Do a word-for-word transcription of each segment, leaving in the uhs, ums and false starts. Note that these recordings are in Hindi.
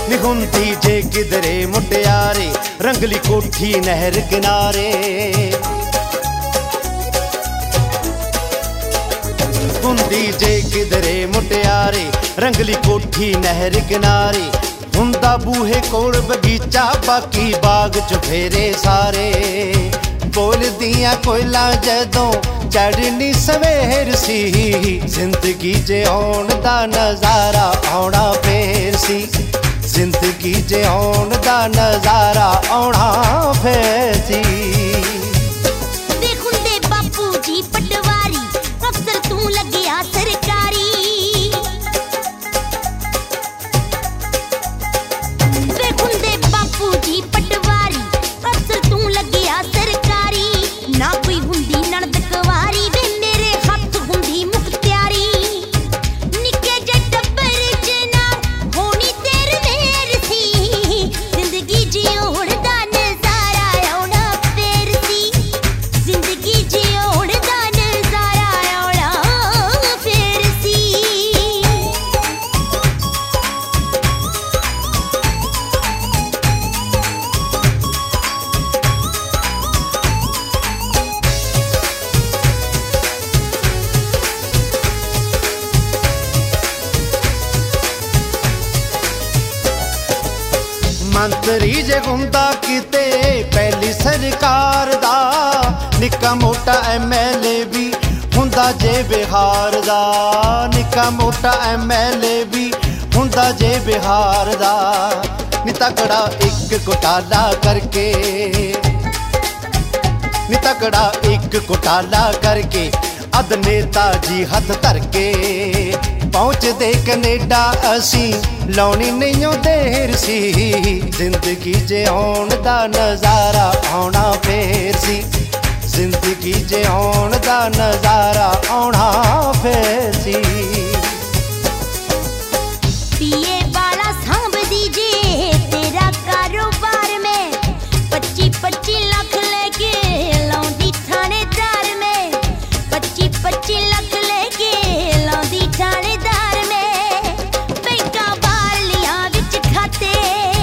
निहुंदी जे किधरे मुटियारे रंगली कोठी नहर किनारे। हुंदी जे किधरे मुटियारे रंगली कोठी नहर किनारे। हुंदा बूहे कोल बगीचा बाकी बाग च फेरे सारे। बोलदियां कोयला जदों चढ़नी सवेर सी जिंदगी जे आउण दा नजारा आउणा फेर सी। जिंदगी जे आउण दा नजारा आउणा फेर सी। वे हुंदे बापू जी पटवारी अफसर तू लग्या सरकारी। वे हुंदे बापू जी पटवारी अफसर तू लग्या सरकारी। ना कोई हुंदी नणद कुवारी वे मेरे हथ हुंदी मुख्तियारी। निक्के जे टब्बर च ना होनी तेरे मेर सी। जिंदगी जिउण दा नजारा आउणा फेर सी। जिंदगी जिउण दा नजारा आउणा फेर सी। मंत्री जे हुंदा किते पहली सरकार दा। निक्का मोटा एम एल ए भी हुंदा जे बिहार दा। निक्का मोटा एम एल ए भी हुंदा जे बिहार दा। नी तकड़ा एक घोटाला करके नी तकड़ा एक घोटाला करके अद नेता जी हथ धर के। पहुंचदे कनेडा असी लाउणी नहीं देर सी। जिंदगी जे आउण दा नजारा आउणा फेर सी। जिंदगी जे आउण दा नजारा आउणा फेर सी। पिए वाला सांभ दीजे तेरा कारोबार में। पच्ची पच्ची लाख लेके लौंदी थानेदार में। पच्ची पच्ची लाख लेके लौंदी थानेदार में। बैंका बाहर लिया विच खाते।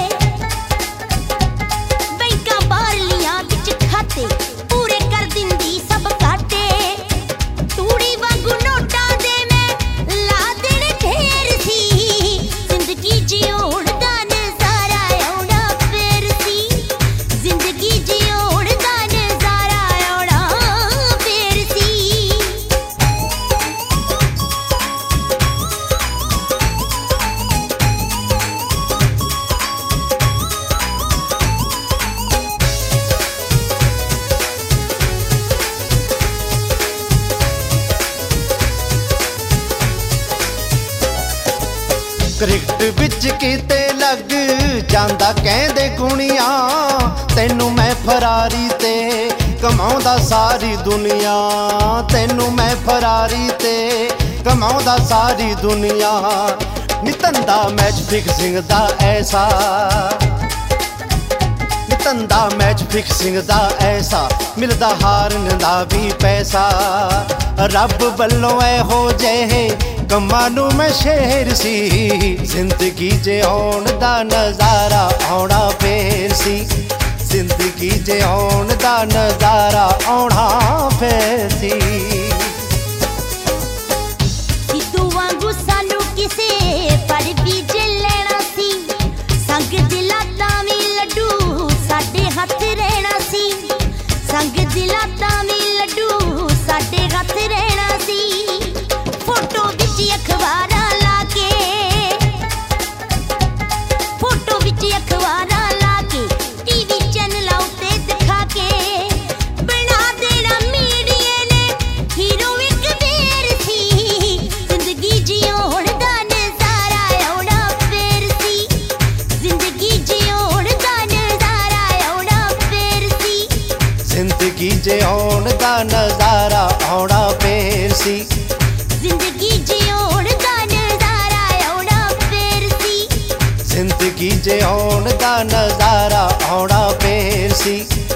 बैंका बाहर लिया विच खाते पूरे कर दिंदी सब घाटे। तूड़ी वांगू नोटां दे मैं ला देने ढेर सी। जिंदगी जिउण दा नजारा आउणा फेर सी। जिंदगी जिउण दा नजारा आउणा फेर सी। क्रिकेट विच किते लग जांदा कहंदे गुणिया। तैनू मैं फरारी ते कमाउंदा सारी दुनिया। तैनू मैं फरारी ते कमाउंदा सारी दुनिया। नितंदा मैच फिक्सिंग दा ऐसा नितंदा मैच फिक्सिंग दा ऐसा। मिलदा हारन दा भी पैसा। रब वल्लों ऐहो जेहे कम्मां नू मैं शेर सी। जिंदगी जे आउण दा नजारा आउणा फेर सी। जिंदगी जे आउण दा नजारा आउणा फेर सी। सिद्धू वांगू सानू किसे पर भी जे लेना सी। संग दिला तावी लड्डू साडे हथ रहना सी। संग दिला तावी लड्डू साडे हथ रहना सी। फोटो विच अखबारां लाके फोटो विच अखबारां लाके टीवी चैनलां उत्ते दिखा के। बना देना मीडिया ने हीरो एक बेर सी। जिंदगी जिउण दा नजारा आउणा फेर सी। जिंदगी जिउण दा नजारा आउणा फेर सी। जिंदगी जे आउण दा नजारा आउणा फेर सी। जिंदगी जिउण दा नजारा आउणा फेर सी। जिंदगी जे आउण दा नजारा आउणा फेर सी।